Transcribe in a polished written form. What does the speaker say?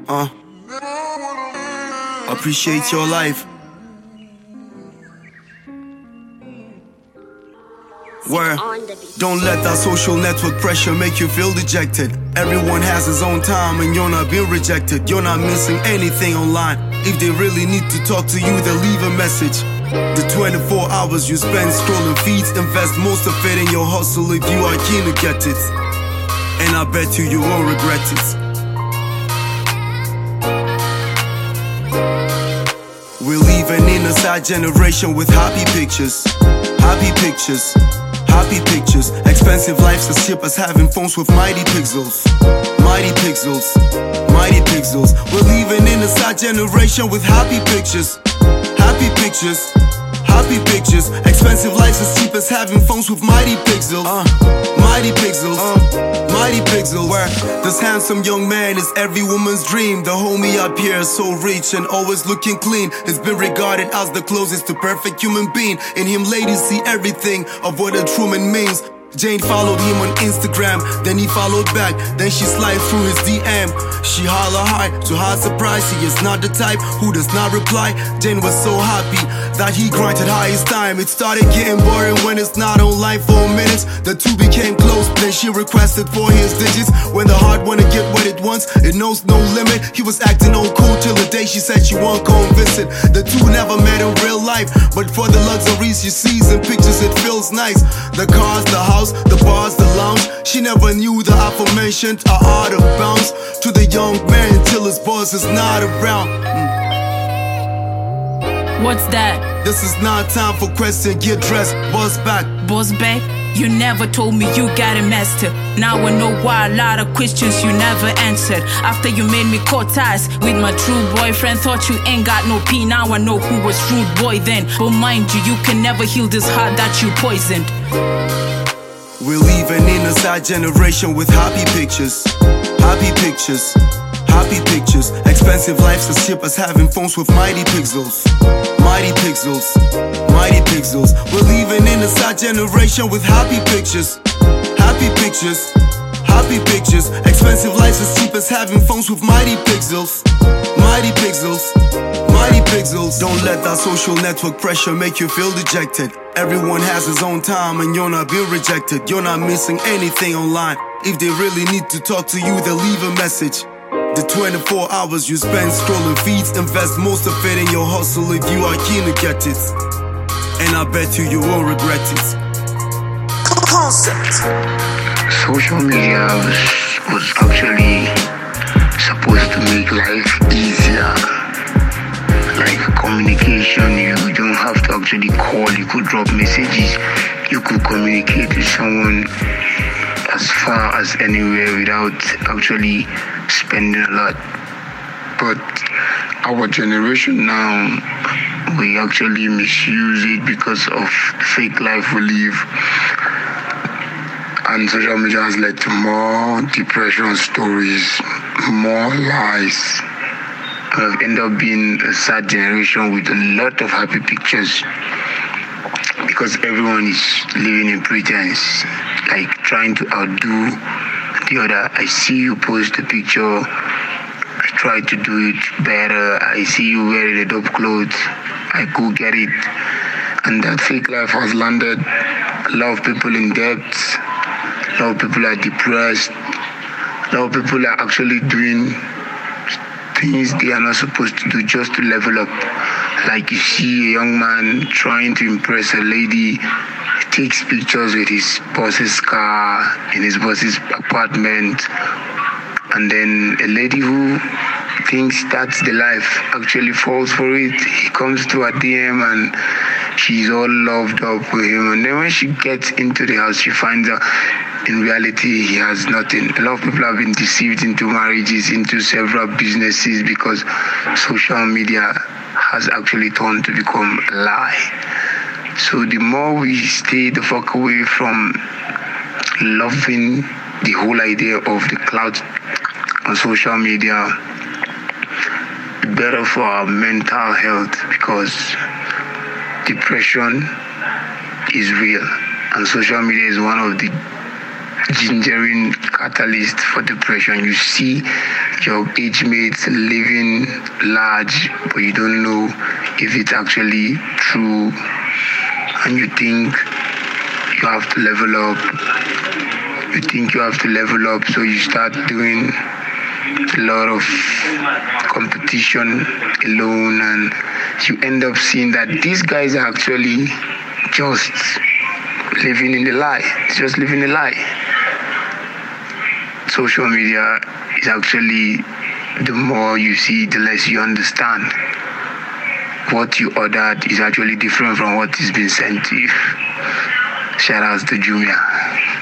Appreciate your life. Where don't let that social network pressure make you feel dejected. Everyone has his own time and you're not being rejected. You're not missing anything online. If they really need to talk to you, they'll leave a message. The 24 hours you spend scrolling feeds, invest most of it in your hustle if you are keen to get it. And I bet you won't regret it. We're leaving in a sad generation with happy pictures. Happy pictures. Happy pictures. Expensive lives as cheap as having phones with mighty pixels. Mighty pixels. Mighty pixels. We're living in a sad generation with happy pictures. Happy pictures. Happy pictures. Expensive lives as cheap as having phones with mighty pixels. Mighty pixels. Mighty pixels. Where this handsome young man is every woman's dream. The homie up here is so rich and always looking clean. He's been regarded as the closest to perfect human being. In him ladies see everything of what a true man means. Jane followed him on Instagram, then he followed back, then she slid through his DM. She holla hi, to her surprise, he is not the type who does not reply. Jane was so happy that he granted her his time. It started getting boring when it's not online for minutes. The two became close, then she requested for his digits. When the heart wanna get what it wants, it knows no limit. He was acting all cool till the day she said she won't come visit. The two never met in real life, but for the luxuries she sees in pictures it feels nice. The cars, the house, the bars, the lounge. She never knew the aforementioned are out of bounds. To the young man till his boss is not around. What's that? This is not time for question, get dressed, boss back. Boss back? You never told me you got a master. Now I know why a lot of questions you never answered. After you made me cut ties with my true boyfriend, thought you ain't got no pee. Now I know who was rude boy then. But mind you, you can never heal this heart that you poisoned. We're leaving in a sad generation with happy pictures. Happy pictures. Happy pictures. Expensive lives as cheap as having phones with mighty pixels. Mighty pixels. Mighty pixels. We're leaving in a sad generation with happy pictures. Happy pictures. Happy pictures. Expensive lives as cheap as having phones with mighty pixels. Mighty pixels. Mighty pixels. Don't let that social network pressure make you feel dejected. Everyone has his own time and you're not being rejected. You're not missing anything online. If they really need to talk to you, they'll leave a message. The 24 hours you spend scrolling feeds, invest most of it in your hustle if you are keen to get it. And I bet you won't regret it. Concept. Social media was actually supposed to make life easier. Like communication, you don't have to actually call, you could drop messages, you could communicate with someone as far as anywhere without actually spending a lot. But our generation now, we actually misuse it because of the fake life we live. And social media has led to more depression stories, more lies. Have ended up being a sad generation with a lot of happy pictures because everyone is living in pretense, like trying to outdo the other. I see you post a picture, I try to do it better. I see you wearing the dope clothes, I go get it. And that fake life has landed a lot of people in debt, a lot of people are depressed, a lot of people are actually doing things they are not supposed to do just to level up. Like you see a young man trying to impress a lady, he takes pictures with his boss's car, in his boss's apartment, and then a lady who thinks that's the life actually falls for it. He comes to her DM and she's all loved up with him, and then when she gets into the house, she finds out in reality he has nothing. A lot of people have been deceived into marriages, into several businesses because social media has actually turned to become a lie. So the more we stay the fuck away from loving the whole idea of the cloud on social media, the better for our mental health, because depression is real and social media is one of the gingering catalyst for depression. You see your age mates living large, but you don't know if it's actually true, and you think you have to level up. So you start doing a lot of competition alone, and you end up seeing that these guys are actually just living in the lie. It's just living a lie. Social media is actually, the more you see, the less you understand. What you ordered is actually different from what is being sent to you. Shout out to Jumia.